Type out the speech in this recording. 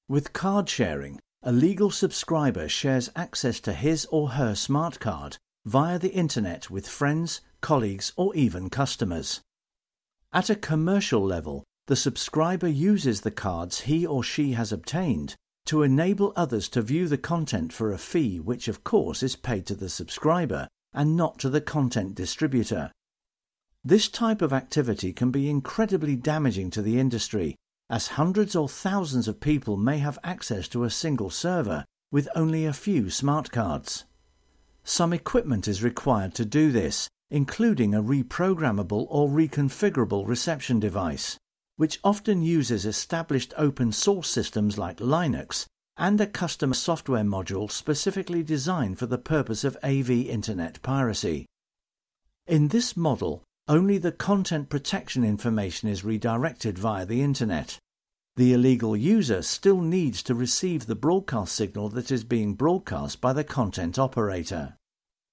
With card sharing, a legal subscriber shares access to his or her smart card via the internet with friends, colleagues, or even customers. At a commercial level, the subscriber uses the cards he or she has obtained to enable others to view the content for a fee which of course is paid to the subscriber and not to the content distributor. This type of activity can be incredibly damaging to the industry, as hundreds or thousands of people may have access to a single server with only a few smart cards. Some equipment is required to do this, including a reprogrammable or reconfigurable reception device, which often uses established open source systems like Linux and a custom software module specifically designed for the purpose of AV Internet piracy. In this model, only the content protection information is redirected via the Internet. The illegal user still needs to receive the broadcast signal that is being broadcast by the content operator.